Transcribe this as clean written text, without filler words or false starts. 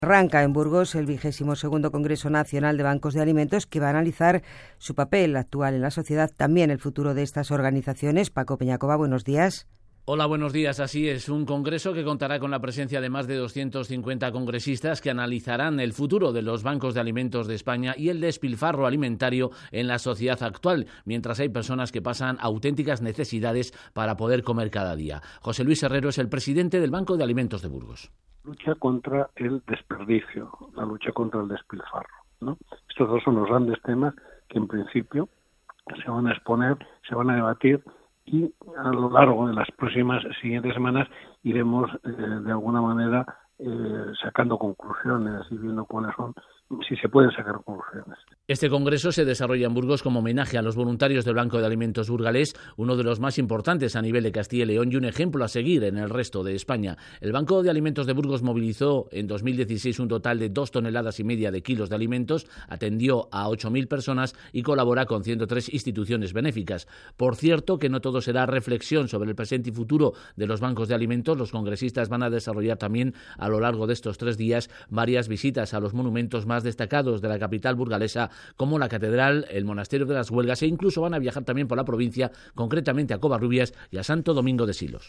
Arranca en Burgos el 22º Congreso Nacional de Bancos de Alimentos, que va a analizar su papel actual en la sociedad, también el futuro de estas organizaciones. Paco Peñacova, buenos días. Hola, buenos días. Así es, un congreso que contará con la presencia de más de 250 congresistas que analizarán el futuro de los bancos de alimentos de España y el despilfarro alimentario en la sociedad actual, mientras hay personas que pasan auténticas necesidades para poder comer cada día. José Luis Herrero es el presidente del Banco de Alimentos de Burgos. Lucha contra el desperdicio, la lucha contra el despilfarro, ¿no? Estos dos son los grandes temas que en principio se van a exponer, se van a debatir y a lo largo de las próximas siguientes semanas iremos de alguna manera sacando conclusiones y viendo cuáles son, si se pueden sacar conclusiones. Este congreso se desarrolla en Burgos como homenaje a los voluntarios del Banco de Alimentos burgalés, uno de los más importantes a nivel de Castilla y León y un ejemplo a seguir en el resto de España. El Banco de Alimentos de Burgos movilizó en 2016 un total de 2,5 toneladas de kilos de alimentos, atendió a 8.000 personas y colabora con 103 instituciones benéficas. Por cierto, que no todo será reflexión sobre el presente y futuro de los bancos de alimentos. Los congresistas van a desarrollar también a lo largo de estos 3 días varias visitas a los monumentos más destacados de la capital burgalesa, como la Catedral, el Monasterio de las Huelgas, e incluso van a viajar también por la provincia, concretamente a Covarrubias y a Santo Domingo de Silos.